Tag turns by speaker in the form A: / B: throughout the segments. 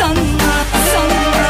A: sanma, sanma.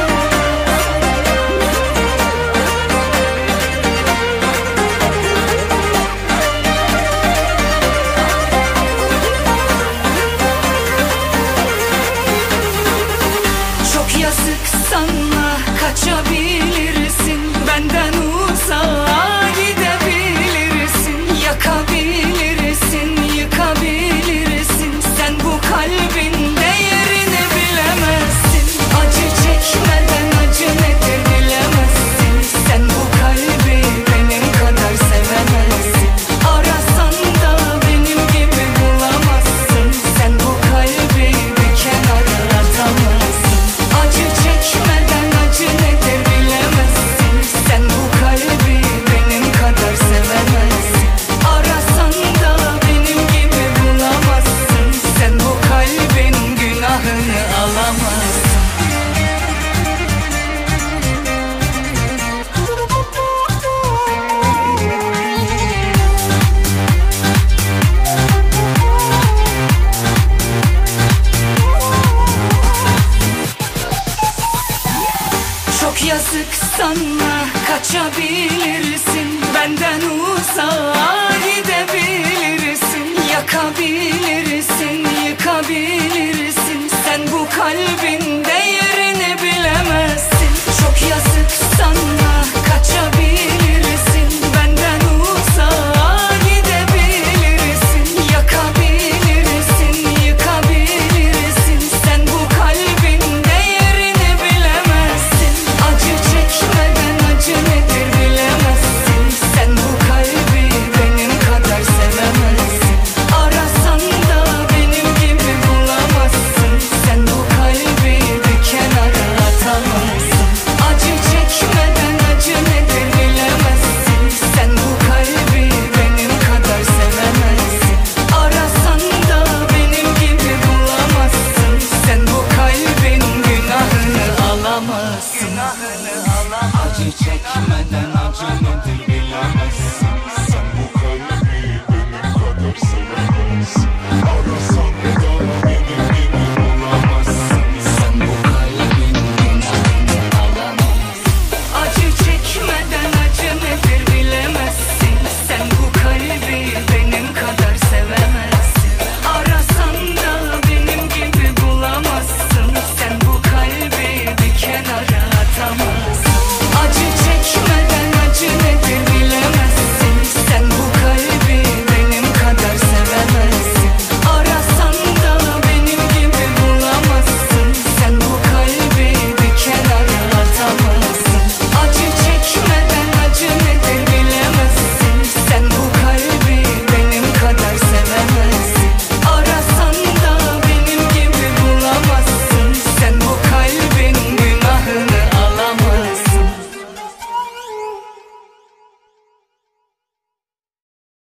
A: Çok yazık sanma, kaçabilirsin, benden uzağa gidebilirsin, yakabilirsin, yıkabilirsin. Sen bu kalbin değerini bilemezsin. Acı çekmeden acı nedir bilemezsin. Sen bu kalbi benim kadar sevemezsin. Arasan da benim gibi bulamazsın. Sen bu kalbi bir kenara atamazsın. Acı çekmeden acı nedir bilemezsin. Sen bu kalbi benim kadar sevemezsin. Arasan da benim gibi bulamazsın. Sen bu kalbin günahını alamazsın. Çok yazık sanma, kaçabilirsin, benden uzağa gidebilirsin, yakabilirsin, yıkabilirsin. Sen bu kalbinde